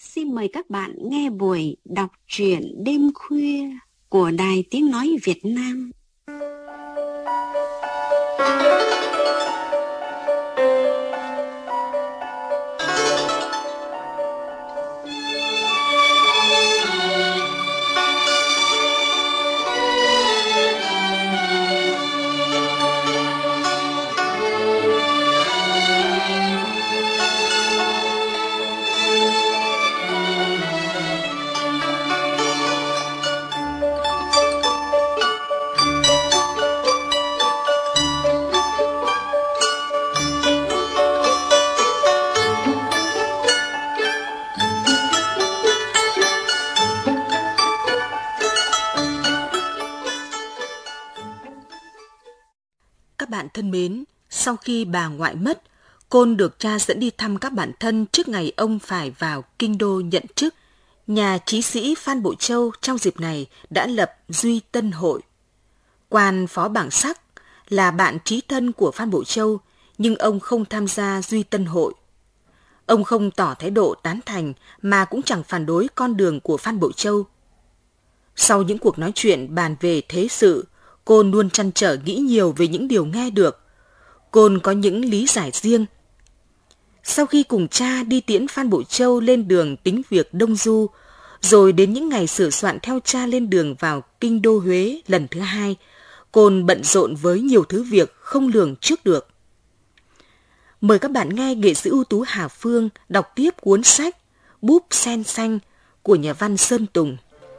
xin mời các bạn nghe buổi đọc truyện đêm khuya của Đài Tiếng Nói Việt Nam. Các bạn thân mến, sau khi bà ngoại mất, Côn được cha dẫn đi thăm các bạn thân trước ngày ông phải vào kinh đô nhận chức. Nhà trí sĩ Phan Bội Châu trong dịp này đã lập Duy Tân Hội. Quan Phó Bảng Sắc là bạn trí thân của Phan Bội Châu, nhưng ông không tham gia Duy Tân Hội. Ông không tỏ thái độ tán thành mà cũng chẳng phản đối con đường của Phan Bội Châu. Sau những cuộc nói chuyện bàn về thế sự, Côn luôn trăn trở nghĩ nhiều về những điều nghe được. Côn có những lý giải riêng. Sau khi cùng cha đi tiễn Phan Bội Châu lên đường tính việc Đông Du, rồi đến những ngày sửa soạn theo cha lên đường vào kinh đô Huế lần thứ hai, Côn bận rộn với nhiều thứ việc không lường trước được. Mời các bạn nghe nghệ sĩ ưu tú Hà Phương đọc tiếp cuốn sách Búp Sen Xanh của nhà văn Sơn Tùng.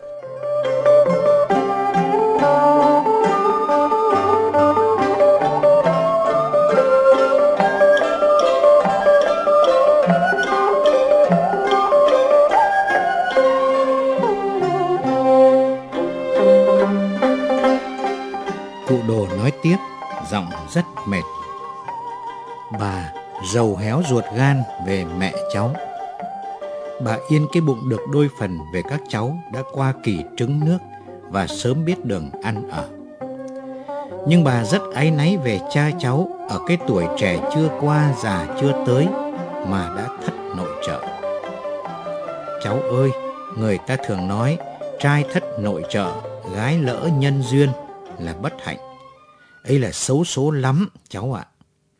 Cụ Đồ nói tiếp, giọng rất mệt. Bà dầu héo ruột gan về mẹ cháu. Bà yên cái bụng được đôi phần về các cháu đã qua kỳ trứng nước và sớm biết đường ăn ở. Nhưng bà rất áy náy về cha cháu ở cái tuổi trẻ chưa qua già chưa tới mà đã thất nội trợ. Cháu ơi, người ta thường nói trai thất nội trợ, gái lỡ nhân duyên là bất hạnh. Ấy là xấu số lắm cháu ạ.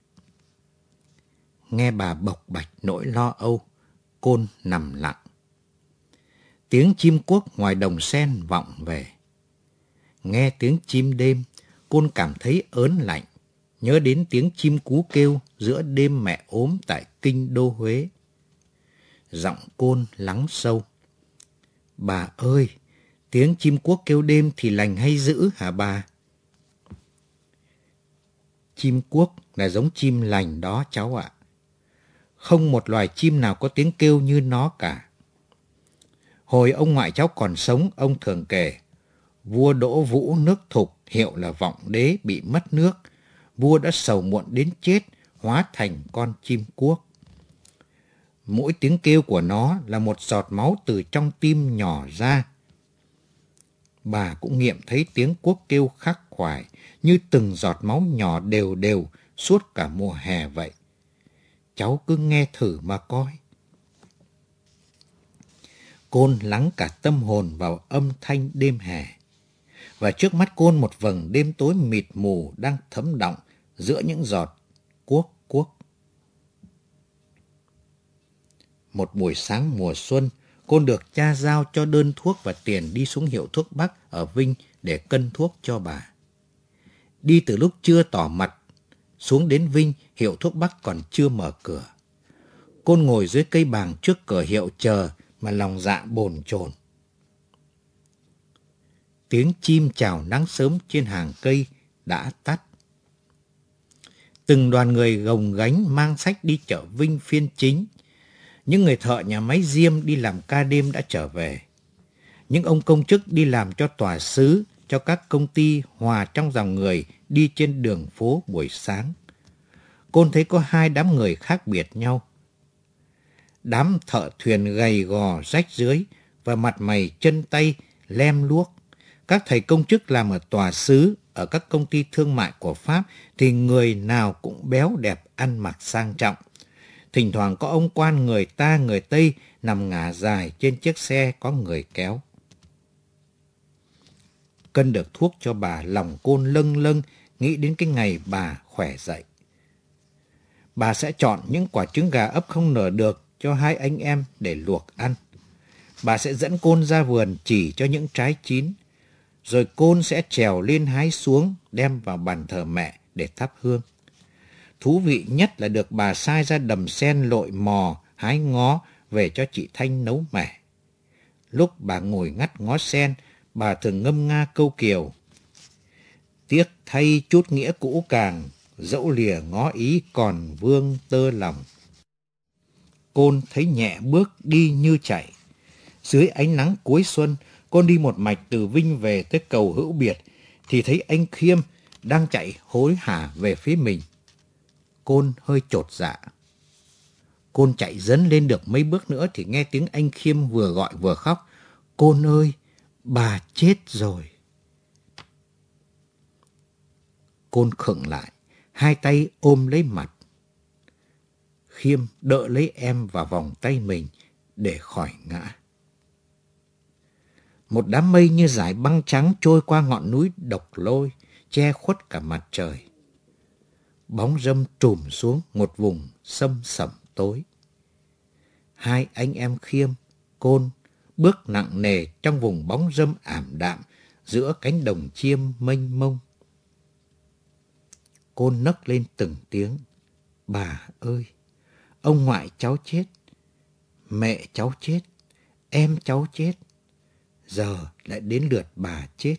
Nghe bà bộc bạch nỗi lo âu, Côn nằm lặng. Tiếng chim cuốc ngoài đồng sen vọng về. Nghe tiếng chim đêm, Côn cảm thấy ớn lạnh, nhớ đến tiếng chim cú kêu giữa đêm mẹ ốm tại kinh đô Huế. Giọng Côn lắng sâu. Bà ơi, tiếng chim cuốc kêu đêm thì lành hay dữ hả bà? Chim cuốc là giống chim lành đó cháu ạ. Không một loài chim nào có tiếng kêu như nó cả. Hồi ông ngoại cháu còn sống, ông thường kể, vua Đỗ Vũ nước Thục hiệu là Vọng Đế bị mất nước. Vua đã sầu muộn đến chết, hóa thành con chim cuốc. Mỗi tiếng kêu của nó là một giọt máu từ trong tim nhỏ ra. Bà cũng nghiệm thấy tiếng cuốc kêu khắc khoải như từng giọt máu nhỏ đều đều suốt cả mùa hè vậy. Cháu cứ nghe thử mà coi. Côn lắng cả tâm hồn vào âm thanh đêm hè. Và trước mắt Côn một vầng đêm tối mịt mù đang thấm đọng giữa những giọt cuốc cuốc. Một buổi sáng mùa xuân, Côn được cha giao cho đơn thuốc và tiền đi xuống hiệu thuốc Bắc ở Vinh để cân thuốc cho bà. Đi từ lúc chưa tỏ mặt, xuống đến Vinh, hiệu thuốc Bắc còn chưa mở cửa. Côn ngồi dưới cây bàng trước cửa hiệu chờ mà lòng dạ bồn chồn. Tiếng chim chào nắng sớm trên hàng cây đã tắt. Từng đoàn người gồng gánh mang sách đi chợ Vinh phiên chính. Những người thợ nhà máy diêm đi làm ca đêm đã trở về. Những ông công chức đi làm cho tòa xứ, cho các công ty hòa trong dòng người đi trên đường phố buổi sáng. Côn thấy có hai đám người khác biệt nhau. Đám thợ thuyền gầy gò rách rưới và mặt mày chân tay lem luốc. Các thầy công chức làm ở tòa xứ, ở các công ty thương mại của Pháp thì người nào cũng béo đẹp, ăn mặc sang trọng. Thỉnh thoảng có ông quan người ta người Tây nằm ngả dài trên chiếc xe có người kéo. Cân được thuốc cho bà, lòng Côn lâng lâng nghĩ đến cái ngày bà khỏe dậy. Bà sẽ chọn những quả trứng gà ấp không nở được cho hai anh em để luộc ăn. Bà sẽ dẫn Côn ra vườn chỉ cho những trái chín, rồi Côn sẽ trèo lên hái xuống đem vào bàn thờ mẹ để thắp hương. Thú vị nhất là được bà sai ra đầm sen lội mò, hái ngó về cho chị Thanh nấu mẻ. Lúc bà ngồi ngắt ngó sen, bà thường ngâm nga câu kiều: tiếc thay chút nghĩa cũ càng, dẫu lìa ngó ý còn vương tơ lòng. Côn thấy nhẹ bước đi như chạy. Dưới ánh nắng cuối xuân, Côn đi một mạch từ Vinh về tới cầu Hữu Biệt, thì thấy anh Khiêm đang chạy hối hả về phía mình. Côn hơi chột dạ. Côn chạy dấn lên được mấy bước nữa thì nghe tiếng anh Khiêm vừa gọi vừa khóc: Côn ơi, bà chết rồi. Côn khựng lại, hai tay ôm lấy mặt. Khiêm đỡ lấy em vào vòng tay mình để khỏi ngã. Một đám mây như dải băng trắng trôi qua ngọn núi Độc Lôi, che khuất cả mặt trời. Bóng râm trùm xuống một vùng sâm sẩm tối. Hai anh em Khiêm, Côn bước nặng nề trong vùng bóng râm ảm đạm giữa cánh đồng chiêm mênh mông. Côn nấc lên từng tiếng: bà ơi, ông ngoại cháu chết, mẹ cháu chết, em cháu chết, giờ lại đến lượt bà chết.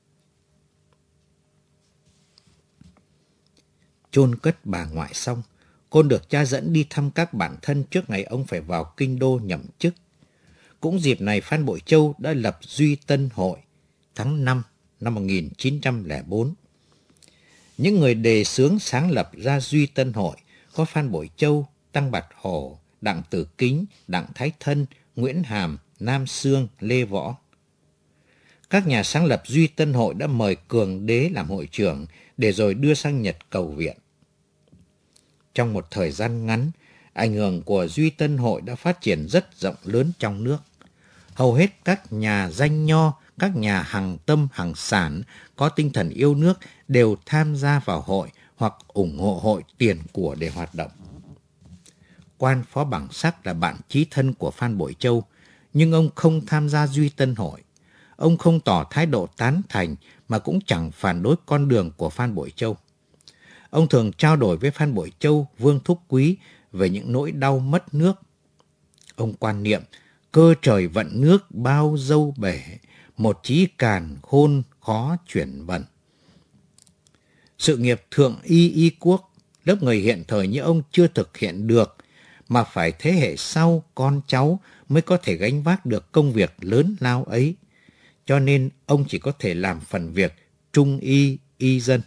Chôn cất bà ngoại xong, Côn được cha dẫn đi thăm các bạn thân trước ngày ông phải vào kinh đô nhậm chức. Cũng dịp này Phan Bội Châu đã lập Duy Tân Hội tháng 5 năm 1904. Những người đề xướng sáng lập ra Duy Tân Hội có Phan Bội Châu, Tăng Bạt Hổ, Đặng Tử Kính, Đặng Thái Thân, Nguyễn Hàm, Nam Xương, Lê Võ. Các nhà sáng lập Duy Tân Hội đã mời Cường Đế làm hội trưởng để rồi đưa sang Nhật cầu viện. Trong một thời gian ngắn, ảnh hưởng của Duy Tân Hội đã phát triển rất rộng lớn trong nước. Hầu hết các nhà danh nho, các nhà hằng tâm hằng sản có tinh thần yêu nước đều tham gia vào hội hoặc ủng hộ hội tiền của để hoạt động. Quan Phó Bằng Sắc là bạn chí thân của Phan Bội Châu, nhưng ông không tham gia Duy Tân Hội. Ông không tỏ thái độ tán thành mà cũng chẳng phản đối con đường của Phan Bội Châu. Ông thường trao đổi với Phan Bội Châu, Vương Thúc Quý về những nỗi đau mất nước. Ông quan niệm cơ trời vận nước bao dâu bể, một chí càn khôn khó chuyển vận. Sự nghiệp thượng y quốc, lớp người hiện thời như ông chưa thực hiện được, mà phải thế hệ sau con cháu mới có thể gánh vác được công việc lớn lao ấy. Cho nên ông chỉ có thể làm phần việc trung y, y dân.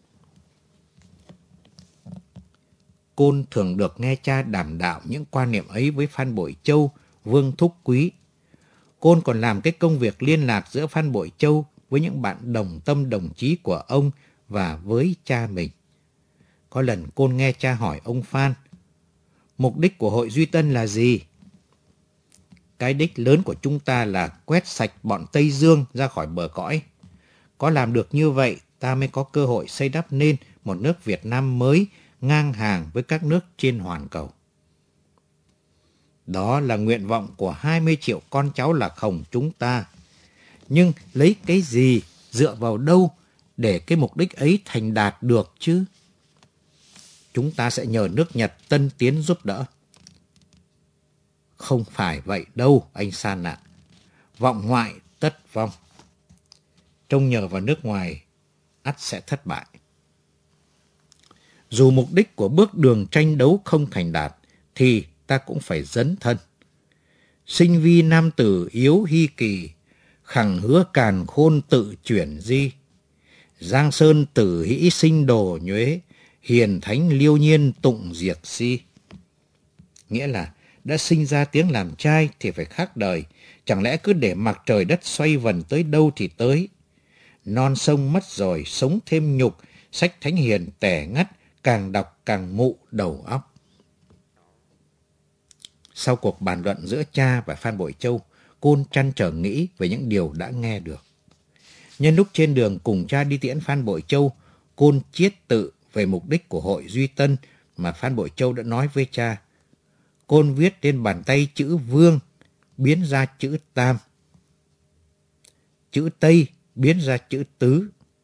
Côn thường được nghe cha đàm đạo những quan niệm ấy với Phan Bội Châu, Vương Thúc Quý. Côn còn làm cái công việc liên lạc giữa Phan Bội Châu với những bạn đồng tâm đồng chí của ông và với cha mình. Có lần Côn nghe cha hỏi ông Phan: mục đích của hội Duy Tân là gì? Cái đích lớn của chúng ta là quét sạch bọn Tây Dương ra khỏi bờ cõi. Có làm được như vậy, ta mới có cơ hội xây đắp nên một nước Việt Nam mới ngang hàng với các nước trên hoàn cầu. Đó là nguyện vọng của 20 triệu con cháu Lạc Hồng chúng ta. Nhưng lấy cái gì, dựa vào đâu để cái mục đích ấy thành đạt được chứ? Chúng ta sẽ nhờ nước Nhật tân tiến giúp đỡ. Không phải vậy đâu, anh San ạ. Vọng ngoại tất vong. Trông nhờ vào nước ngoài, ắt sẽ thất bại. Dù mục đích của bước đường tranh đấu không thành đạt, thì ta cũng phải dấn thân. Sinh vi nam tử yếu hy kỳ, khẳng hứa càn khôn tự chuyển di. Giang sơn tử hĩ sinh đồ nhuế, hiền thánh liêu nhiên tụng diệt si. Nghĩa là đã sinh ra tiếng làm trai thì phải khác đời, chẳng lẽ cứ để mặc trời đất xoay vần tới đâu thì tới. Non sông mất rồi, sống thêm nhục, sách thánh hiền tẻ ngắt, càng đọc càng mụ đầu óc. Sau cuộc bàn luận giữa cha và Phan Bội Châu, Côn trăn trở nghĩ về những điều đã nghe được. Nhân lúc trên đường cùng cha đi tiễn Phan Bội Châu, Côn chiết tự về mục đích của hội Duy Tân mà Phan Bội Châu đã nói với cha. Côn viết trên bàn tay chữ Vương biến ra chữ Tam, chữ Tây biến ra chữ Tứ.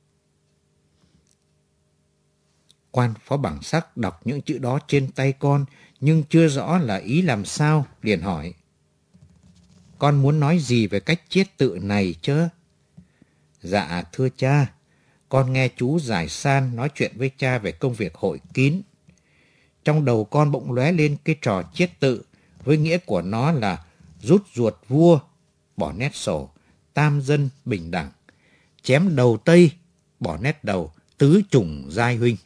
Quan phó bằng sắc đọc những chữ đó trên tay con, nhưng chưa rõ là ý làm sao, liền hỏi: con muốn nói gì về cách chiết tự này chứ? Dạ thưa cha, con nghe chú Giải San nói chuyện với cha về công việc hội kín. Trong đầu con bỗng lóe lên cái trò chiết tự, với nghĩa của nó là rút ruột vua, bỏ nét sổ, tam dân bình đẳng, chém đầu Tây, bỏ nét đầu, tứ chủng giai huynh.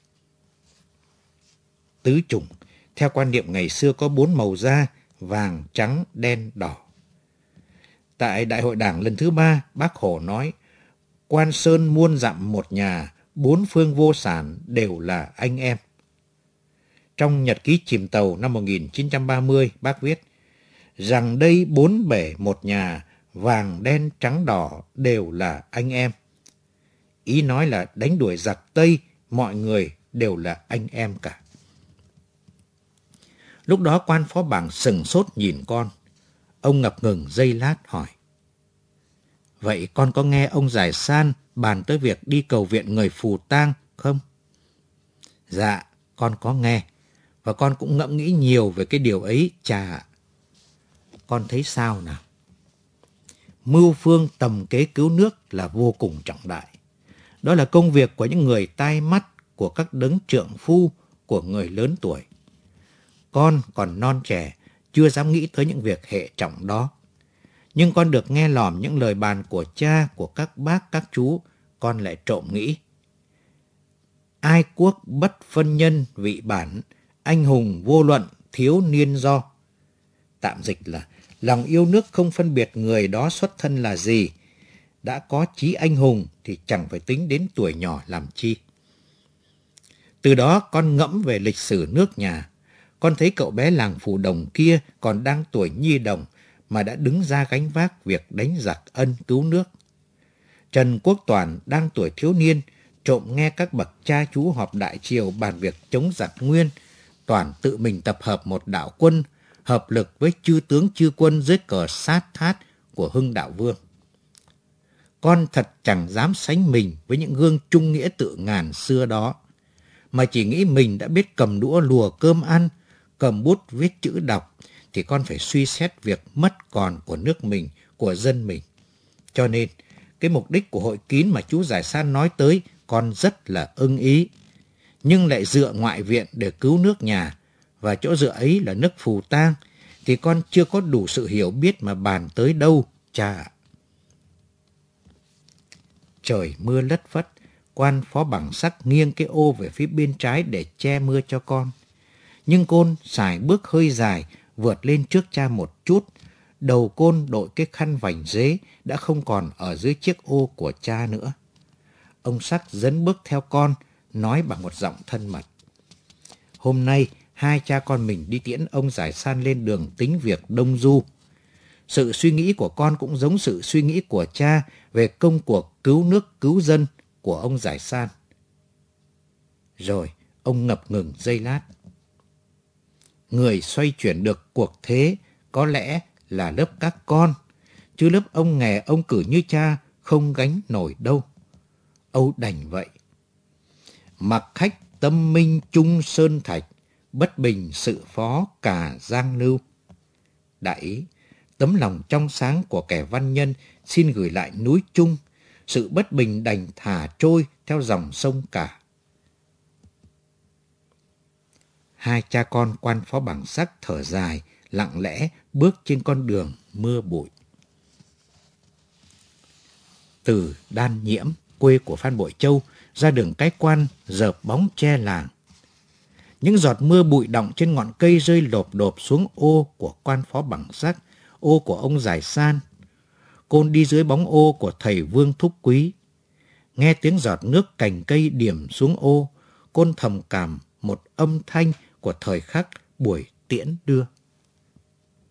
Tứ chủng, theo quan niệm ngày xưa có 4 màu da: vàng, trắng, đen, đỏ. Tại Đại hội Đảng lần thứ 3, Bác Hồ nói: quan sơn muôn dặm một nhà, 4 phương vô sản đều là anh em. Trong nhật ký chìm tàu năm 1930, bác viết rằng đây 4 bể một nhà, vàng, đen, trắng, đỏ đều là anh em. Ý nói là đánh đuổi giặc Tây, mọi người đều là anh em cả. Lúc đó quan phó bảng sừng sốt nhìn con. Ông ngập ngừng giây lát hỏi: vậy con có nghe ông Giải San bàn tới việc đi cầu viện người phù tang không? Dạ, con có nghe, và con cũng ngẫm nghĩ nhiều về cái điều ấy, cha ạ. Con thấy sao nào? Mưu phương tầm kế cứu nước là vô cùng trọng đại. Đó là công việc của những người tai mắt, của các đấng trượng phu, của người lớn tuổi. Con còn non trẻ, chưa dám nghĩ tới những việc hệ trọng đó. Nhưng con được nghe lỏm những lời bàn của cha, của các bác, các chú, con lại trộm nghĩ. Ai quốc bất phân nhân vị bản, anh hùng vô luận thiếu niên do. Tạm dịch là lòng yêu nước không phân biệt người đó xuất thân là gì. Đã có chí anh hùng thì chẳng phải tính đến tuổi nhỏ làm chi. Từ đó con ngẫm về lịch sử nước nhà. Con thấy cậu bé làng Phù Đồng kia còn đang tuổi nhi đồng mà đã đứng ra gánh vác việc đánh giặc ân cứu nước. Trần Quốc Toản đang tuổi thiếu niên, trộm nghe các bậc cha chú họp đại triều bàn việc chống giặc Nguyên. Toản tự mình tập hợp một đạo quân, hợp lực với chư tướng chư quân dưới cờ sát thát của Hưng Đạo Vương. Con thật chẳng dám sánh mình với những gương trung nghĩa tự ngàn xưa đó, mà chỉ nghĩ mình đã biết cầm đũa lùa cơm ăn, cầm bút viết chữ đọc, thì con phải suy xét việc mất còn của nước mình, của dân mình. Cho nên, cái mục đích của hội kín mà chú Giải San nói tới, con rất là ưng ý. Nhưng lại dựa ngoại viện để cứu nước nhà, và chỗ dựa ấy là nước Phù Tang, thì con chưa có đủ sự hiểu biết mà bàn tới đâu, cha ạ. Trời mưa lất phất, quan phó bằng sắc nghiêng cái ô về phía bên trái để che mưa cho con. Nhưng Côn sải bước hơi dài, vượt lên trước cha một chút. Đầu Côn đội cái khăn vành dế đã không còn ở dưới chiếc ô của cha nữa. Ông Sắc dẫn bước theo con, nói bằng một giọng thân mật: hôm nay, hai cha con mình đi tiễn ông Giải San lên đường tính việc Đông Du. Sự suy nghĩ của con cũng giống sự suy nghĩ của cha về công cuộc cứu nước cứu dân của ông Giải San. Rồi, ông ngập ngừng giây lát. Người xoay chuyển được cuộc thế có lẽ là lớp các con, chứ lớp ông nghè ông cử như cha không gánh nổi đâu. Âu đành vậy. Mặc khách tâm minh chung sơn thạch, bất bình sự phó cả giang lưu. Đại ý, tấm lòng trong sáng của kẻ văn nhân xin gửi lại núi Trung, sự bất bình đành thả trôi theo dòng sông cả. Hai cha con quan phó bằng sắc thở dài, lặng lẽ bước trên con đường mưa bụi. Từ Đan Nhiễm, quê của Phan Bội Châu, ra đường Cái Quan dợp bóng tre làng. Những giọt mưa bụi đọng trên ngọn cây rơi lộp độp xuống ô của quan phó bằng sắc, ô của ông Giải San. Côn đi dưới bóng ô của thầy Vương Thúc Quý. Nghe tiếng giọt nước cành cây điểm xuống ô, Côn thầm cảm một âm thanh của thời khắc buổi tiễn đưa.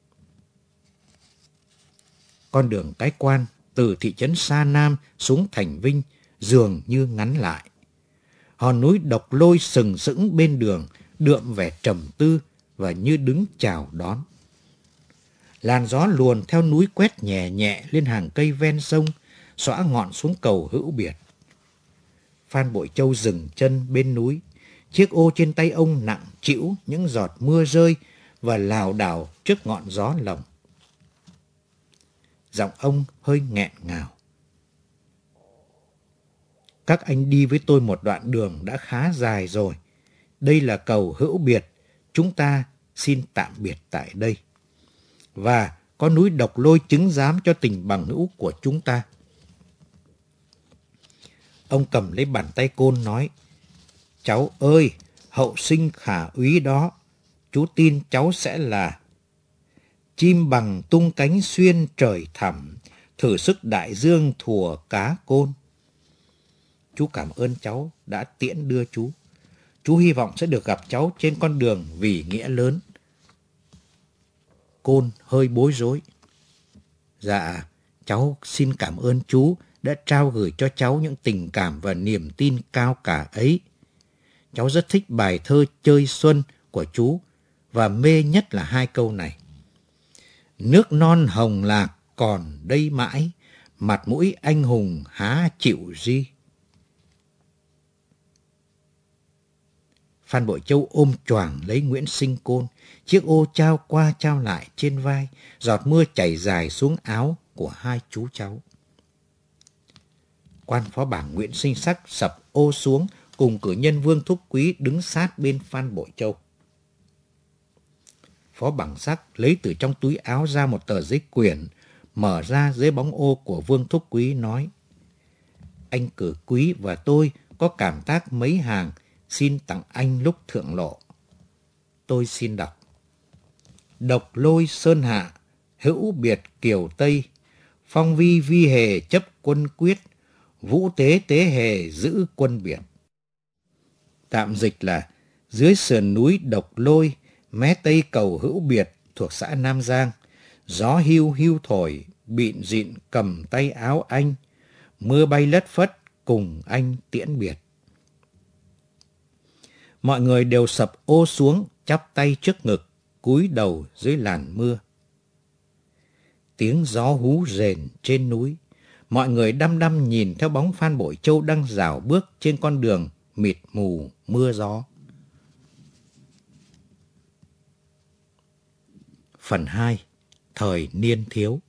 Con đường cái quan từ thị trấn Sa Nam xuống thành Vinh dường như ngắn lại. Hòn núi Độc Lôi sừng sững bên đường, đượm vẻ trầm tư và như đứng chào đón. Làn gió luồn theo núi quét nhẹ nhẹ lên hàng cây ven sông, xõa ngọn xuống cầu Hữu Biệt. Phan Bội Châu dừng chân bên núi. Chiếc ô trên tay ông nặng trĩu những giọt mưa rơi và lảo đảo trước ngọn gió lồng. Giọng ông hơi nghẹn ngào. Các anh đi với tôi một đoạn đường đã khá dài rồi. Đây là cầu Hữu Biệt. Chúng ta xin tạm biệt tại đây. Và có núi Độc Lôi chứng giám cho tình bằng hữu của chúng ta. Ông cầm lấy bàn tay Côn nói: Cháu ơi, hậu sinh khả úy đó, chú tin cháu sẽ là chim bằng tung cánh xuyên trời thẳm, thử sức đại dương thùa cá Côn. Chú cảm ơn cháu đã tiễn đưa chú. Chú hy vọng sẽ được gặp cháu trên con đường vì nghĩa lớn. Côn hơi bối rối. Dạ, cháu xin cảm ơn chú đã trao gửi cho cháu những tình cảm và niềm tin cao cả ấy. Cháu rất thích bài thơ Chơi Xuân của chú và mê nhất là 2 câu này. Nước non hồng lạc còn đây mãi, mặt mũi anh hùng há chịu di. Phan Bội Châu ôm choàng lấy Nguyễn Sinh Côn, chiếc ô trao qua trao lại trên vai, giọt mưa chảy dài xuống áo của 2 chú cháu. Quan phó bảng Nguyễn Sinh Sắc sập ô xuống cùng cử nhân Vương Thúc Quý đứng sát bên Phan Bội Châu. Phó bảng Sắc lấy từ trong túi áo ra một tờ giấy quyển, mở ra dưới bóng ô của Vương Thúc Quý nói: Anh Cử Quý và tôi có cảm tác mấy hàng, xin tặng anh lúc thượng lộ. Tôi xin đọc: Độc Lôi sơn hạ, Hữu Biệt kiều Tây, phong vi vi hề chấp quân quyết, vũ tế tế hề giữ quân biệt. Tạm dịch là: dưới sườn núi Độc Lôi, mé tây cầu Hữu Biệt thuộc xã Nam Giang, gió hiu hiu thổi, bịn dịn cầm tay áo anh, mưa bay lất phất cùng anh tiễn biệt. Mọi người đều sập ô xuống, chắp tay trước ngực, cúi đầu dưới làn mưa. Tiếng gió hú rền trên núi. Mọi người đăm đăm nhìn theo bóng Phan Bội Châu đang rảo bước trên con đường mịt mù mưa gió. Phần 2. Thời niên thiếu.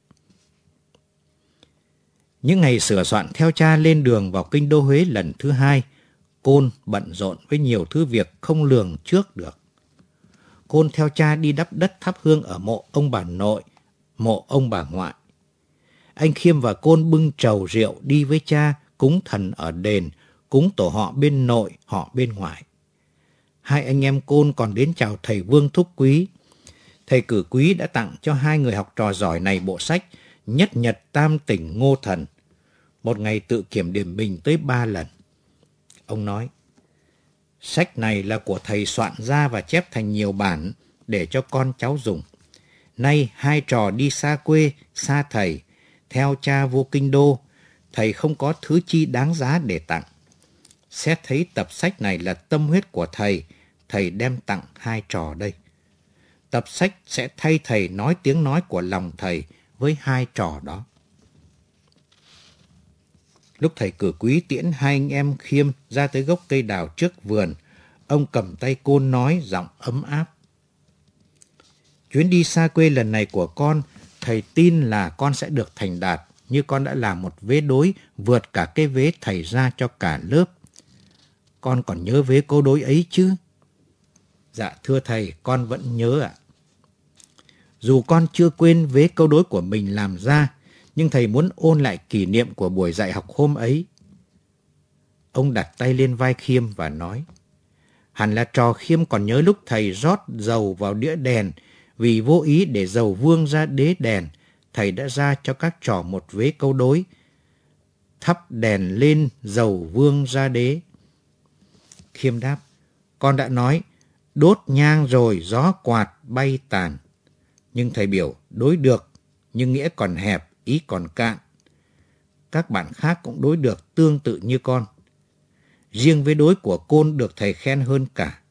Những ngày sửa soạn theo cha lên đường vào kinh đô Huế lần thứ 2, Côn bận rộn với nhiều thứ việc không lường trước được. Côn theo cha đi đắp đất thắp hương ở mộ ông bà nội, mộ ông bà ngoại. Anh Khiêm và Côn bưng trầu rượu đi với cha cúng thần ở đền, cúng tổ họ bên nội, họ bên ngoại. 2 anh em Côn còn đến chào thầy Vương Thúc Quý. Thầy Cử Quý đã tặng cho 2 người học trò giỏi này bộ sách Nhất Nhật Tam Tỉnh Ngô Thần. Một ngày tự kiểm điểm mình tới 3 lần. Ông nói: Sách này là của thầy soạn ra và chép thành nhiều bản để cho con cháu dùng. Nay 2 trò đi xa quê, xa thầy, theo cha vô kinh đô, thầy không có thứ chi đáng giá để tặng. Xét thấy tập sách này là tâm huyết của thầy, thầy đem tặng 2 trò đây. Tập sách sẽ thay thầy nói tiếng nói của lòng thầy với 2 trò đó. Lúc thầy Cử Quý tiễn 2 anh em Khiêm ra tới gốc cây đào trước vườn, ông cầm tay Côn nói giọng ấm áp: Chuyến đi xa quê lần này của con, thầy tin là con sẽ được thành đạt, như con đã làm một vế đối vượt cả cái vế thầy ra cho cả lớp. Con còn nhớ vế câu đối ấy chứ? Dạ thưa thầy, con vẫn nhớ ạ. Dù con chưa quên vế câu đối của mình làm ra, nhưng thầy muốn ôn lại kỷ niệm của buổi dạy học hôm ấy. Ông đặt tay lên vai Khiêm và nói: Hẳn là trò Khiêm còn nhớ lúc thầy rót dầu vào đĩa đèn, vì vô ý để dầu vương ra đế đèn, thầy đã ra cho các trò một vế câu đối: thắp đèn lên dầu vương ra đế. Khiêm đáp: Con đã nói đốt nhang rồi gió quạt bay tàn. Nhưng thầy biểu đối được, nhưng nghĩa còn hẹp, ý còn cạn. Các bạn khác cũng đối được tương tự như con. Riêng với đối của Côn được thầy khen hơn cả.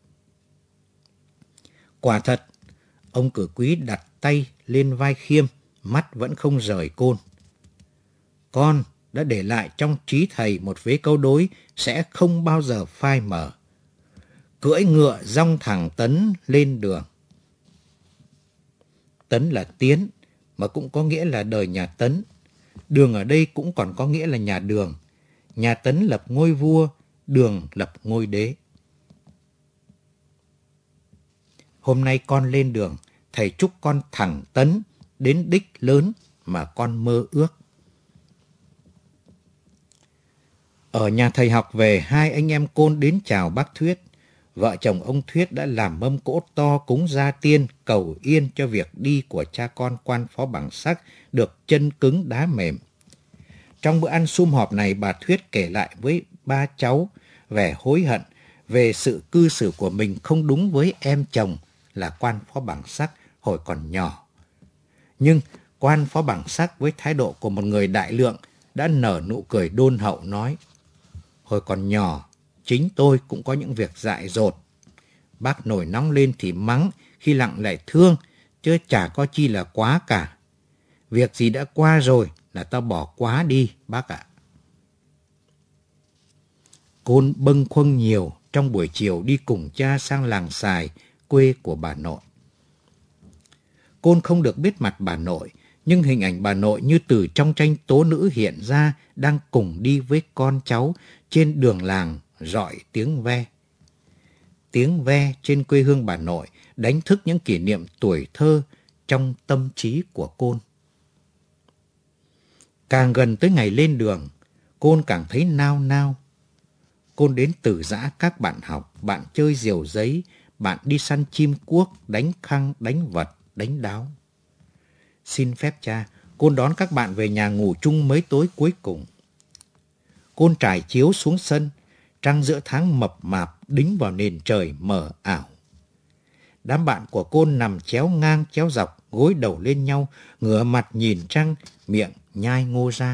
Quả thật, ông Cử Quý đặt tay lên vai Khiêm, mắt vẫn không rời Côn. Con đã để lại trong trí thầy một vế câu đối sẽ không bao giờ phai mờ. Cưỡi ngựa dong thẳng Tấn lên đường. Tấn là Tiến, mà cũng có nghĩa là đời nhà Tấn. Đường ở đây cũng còn có nghĩa là nhà Đường. Nhà Tấn lập ngôi vua, Đường lập ngôi đế. Hôm nay con lên đường, thầy chúc con thẳng Tấn đến đích lớn mà con mơ ước. Ở nhà thầy học về, hai anh em Côn đến chào bác Thuyết. Vợ chồng ông Thuyết đã làm mâm cỗ to cúng gia tiên, cầu yên cho việc đi của cha con quan phó bằng sắc được chân cứng đá mềm. Trong bữa ăn sum họp này, bà Thuyết kể lại với ba cháu vẻ hối hận về sự cư xử của mình không đúng với em chồng là quan phó bằng sắc hồi còn nhỏ. Nhưng quan phó bằng sắc với thái độ của một người đại lượng đã nở nụ cười đôn hậu nói: hồi còn nhỏ, chính tôi cũng có những việc dại dột. Bác nổi nóng lên thì mắng, khi lặng lại thương, chứ chả có chi là quá cả. Việc gì đã qua rồi là tao bỏ quá đi, bác ạ. Côn bâng khuâng nhiều trong buổi chiều đi cùng cha sang làng Sài, quê của bà nội. Côn không được biết mặt bà nội, nhưng hình ảnh bà nội như từ trong tranh tố nữ hiện ra đang cùng đi với con cháu trên đường làng rọi tiếng ve. Tiếng ve trên quê hương bà nội đánh thức những kỷ niệm tuổi thơ trong tâm trí của Côn. Càng gần tới ngày lên đường, Côn càng thấy nao nao. Côn đến từ giã các bạn học, bạn chơi diều giấy, bạn đi săn chim cuốc, đánh khăng, đánh vật, đánh đáo. Xin phép cha, Côn đón các bạn về nhà ngủ chung mấy tối cuối cùng. Côn trải chiếu xuống sân, trăng giữa tháng mập mạp đính vào nền trời mờ ảo. Đám bạn của Côn nằm chéo ngang chéo dọc, gối đầu lên nhau, ngửa mặt nhìn trăng, miệng nhai ngô rang.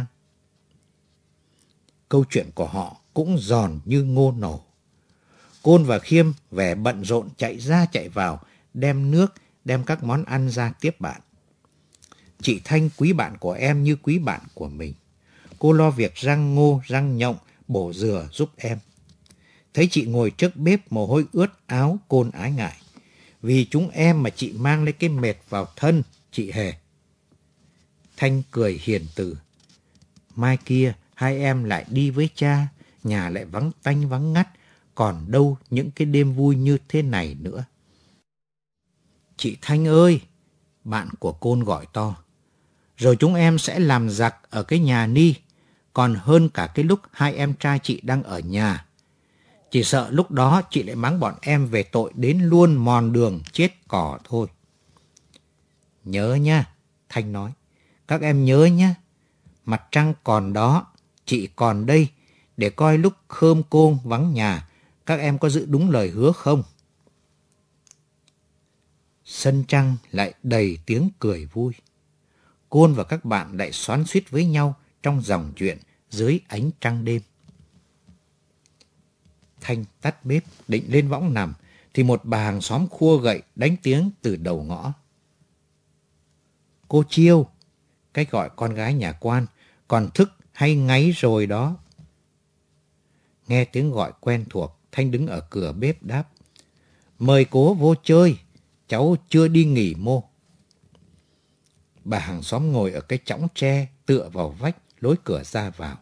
Câu chuyện của họ cũng giòn như ngô nổ. Côn và Khiêm vẻ bận rộn chạy ra chạy vào, đem nước, đem các món ăn ra tiếp bạn. Chị Thanh quý bạn của em như quý bạn của mình. Cô lo việc rang ngô, rang nhộng, bổ dừa giúp em. Thấy chị ngồi trước bếp mồ hôi ướt áo, Côn ái ngại. Vì chúng em mà chị mang lấy cái mệt vào thân, chị hề. Thanh cười hiền từ. Mai kia hai em lại đi với cha, nhà lại vắng tanh vắng ngắt, còn đâu những cái đêm vui như thế này nữa. Chị Thanh ơi! Bạn của Côn gọi to. Rồi chúng em sẽ làm giặc ở cái nhà Ni, còn hơn cả cái lúc hai em trai chị đang ở nhà. Chỉ sợ lúc đó chị lại mắng bọn em về tội đến luôn mòn đường chết cỏ thôi. Nhớ nha, Thanh nói. Các em nhớ nhé. Mặt trăng còn đó, chị còn đây, để coi lúc Khơm Côn vắng nhà, các em có giữ đúng lời hứa không? Sân trăng lại đầy tiếng cười vui. Côn và các bạn lại xoắn xuýt với nhau trong dòng chuyện dưới ánh trăng đêm. Thanh tắt bếp định lên võng nằm thì một bà hàng xóm khua gậy đánh tiếng từ đầu ngõ. Cô Chiêu, cách gọi con gái nhà quan, còn thức hay ngáy rồi đó. Nghe tiếng gọi quen thuộc, Thanh đứng ở cửa bếp đáp. Mời cố vô chơi, cháu chưa đi nghỉ mô. Bà hàng xóm ngồi ở cái chõng tre tựa vào vách lối cửa ra vào.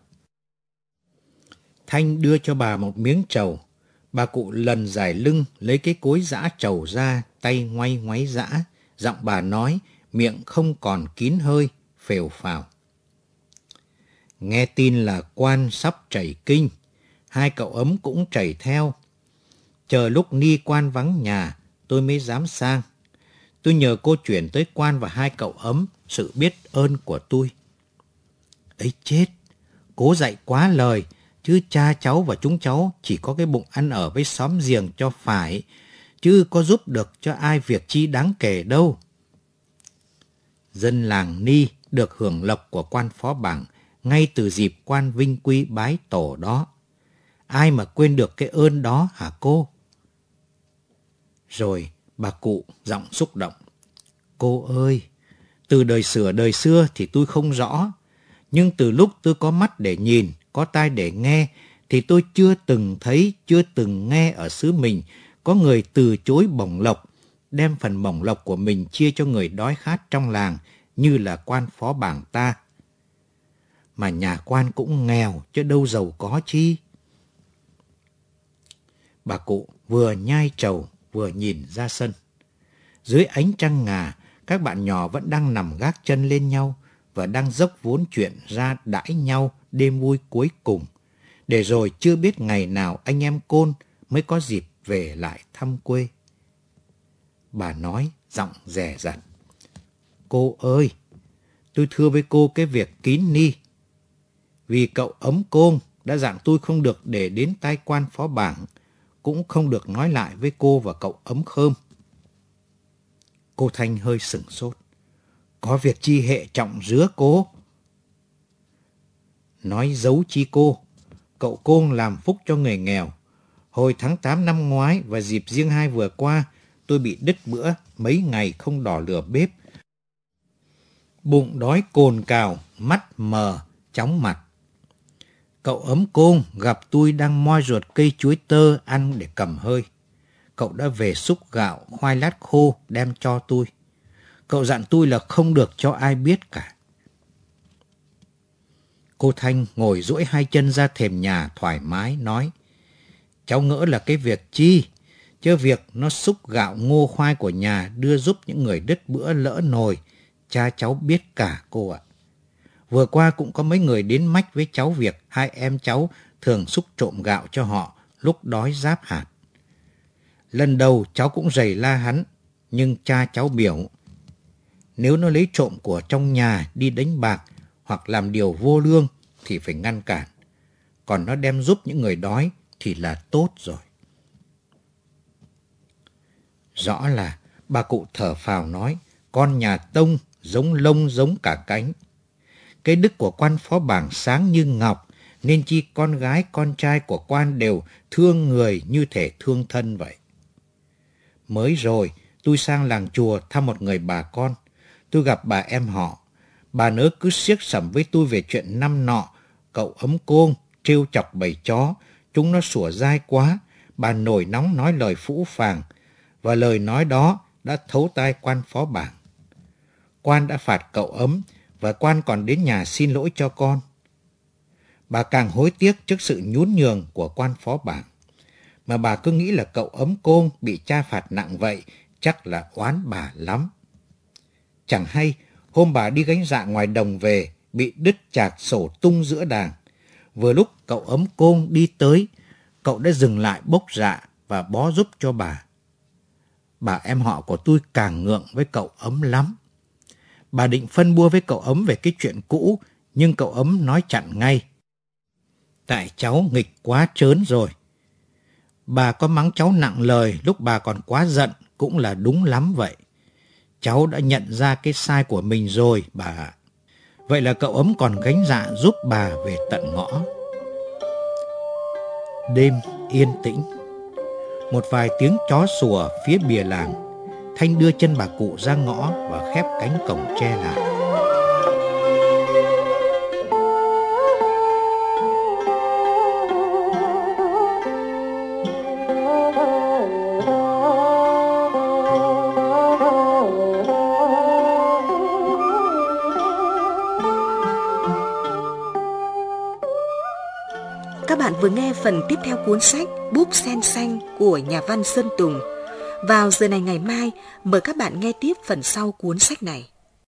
Thanh đưa cho bà một miếng trầu. Bà cụ lần dài lưng lấy cái cối giã trầu ra, tay ngoay ngoáy giã. Giọng bà nói, miệng không còn kín hơi, phều phào. Nghe tin là quan sắp trẩy kinh, hai cậu ấm cũng trẩy theo. Chờ lúc Ni quan vắng nhà, tôi mới dám sang. Tôi nhờ cô chuyển tới quan và hai cậu ấm sự biết ơn của tôi. Ấy chết, cố dạy quá lời, chứ cha cháu và chúng cháu chỉ có cái bụng ăn ở với xóm giềng cho phải, chứ có giúp được cho ai việc chi đáng kể đâu. Dân làng Ni được hưởng lộc của quan phó bảng ngay từ dịp quan vinh quy bái tổ đó. Ai mà quên được cái ơn đó hả cô? Rồi bà cụ giọng xúc động. Cô ơi, từ đời xưa thì tôi không rõ, nhưng từ lúc tôi có mắt để nhìn, có tai để nghe, thì tôi chưa từng thấy, chưa từng nghe ở xứ mình có người từ chối bổng lộc, đem phần bổng lộc của mình chia cho người đói khát trong làng như là quan phó bảng ta. Mà nhà quan cũng nghèo chứ đâu giàu có chi. Bà cụ vừa nhai trầu vừa nhìn ra sân. Dưới ánh trăng ngà, các bạn nhỏ vẫn đang nằm gác chân lên nhau và đang dốc vốn chuyện ra đãi nhau đêm vui cuối cùng. Để rồi chưa biết ngày nào anh em Côn mới có dịp về lại thăm quê. Bà nói giọng dè dặt. Cô ơi, tôi thưa với cô cái việc kín ni. Vì cậu Ấm Côn đã dặn tôi không được để đến tai quan phó bảng, cũng không được nói lại với cô và cậu Ấm Khơm. Cô Thanh hơi sửng sốt. Có việc chi hệ trọng rứa cô? Nói giấu chi cô? Cậu Côn làm phúc cho người nghèo. Hồi tháng 8 năm ngoái và dịp Giêng 2 vừa qua, tôi bị đứt bữa mấy ngày không đỏ lửa bếp. Bụng đói cồn cào, mắt mờ, chóng mặt. Cậu Ấm Côn gặp tôi đang moi ruột cây chuối tơ ăn để cầm hơi. Cậu đã về xúc gạo, khoai lát khô đem cho tôi. Cậu dặn tôi là không được cho ai biết cả. Cô Thanh ngồi duỗi hai chân ra thềm nhà thoải mái nói. Cháu ngỡ là cái việc chi, chứ việc nó xúc gạo ngô khoai của nhà đưa giúp những người đứt bữa lỡ nồi, cha cháu biết cả cô ạ. Vừa qua cũng có mấy người đến mách với cháu việc hai em cháu thường xúc trộm gạo cho họ lúc đói giáp hạt. Lần đầu cháu cũng rầy la hắn, nhưng cha cháu biểu nếu nó lấy trộm của trong nhà đi đánh bạc hoặc làm điều vô lương thì phải ngăn cản. Còn nó đem giúp những người đói thì là tốt rồi. Rõ là bà cụ thở phào nói, con nhà Tông giống lông giống cả cánh. Cái đức của quan phó bảng sáng như ngọc, nên chi con gái con trai của quan đều thương người như thể thương thân vậy. Mới rồi, tôi sang làng chùa thăm một người bà con. Tôi gặp bà em họ. Bà nớ cứ xiếc sẩm với tôi về chuyện năm nọ. Cậu Ấm Côn trêu chọc bầy chó, chúng nó sủa dai quá. Bà nổi nóng nói lời phũ phàng, và lời nói đó đã thấu tai quan phó bảng. Quan đã phạt cậu Ấm, và quan còn đến nhà xin lỗi cho con. Bà càng hối tiếc trước sự nhún nhường của quan phó bảng. Mà bà cứ nghĩ là cậu Ấm Côn bị cha phạt nặng vậy, chắc là oán bà lắm. Chẳng hay, hôm bà đi gánh dạ ngoài đồng về, bị đứt chạc sổ tung giữa đàng. Vừa lúc cậu Ấm Côn đi tới, cậu đã dừng lại bốc dạ và bó giúp cho bà. Bà em họ của tôi càng ngượng với cậu Ấm lắm. Bà định phân bua với cậu Ấm về cái chuyện cũ, nhưng cậu Ấm nói chặn ngay. Tại cháu nghịch quá trớn rồi. Bà có mắng cháu nặng lời lúc bà còn quá giận cũng là đúng lắm vậy. Cháu đã nhận ra cái sai của mình rồi bà ạ. Vậy là cậu Ấm còn gánh dạ giúp bà về tận ngõ. Đêm yên tĩnh. Một vài tiếng chó sủa phía bìa làng. Thanh đưa chân bà cụ ra ngõ và khép cánh cổng tre lại. Các bạn vừa nghe phần tiếp theo cuốn sách Búp Sen Xanh của nhà văn Sơn Tùng. Vào giờ này ngày mai, mời các bạn nghe tiếp phần sau cuốn sách này.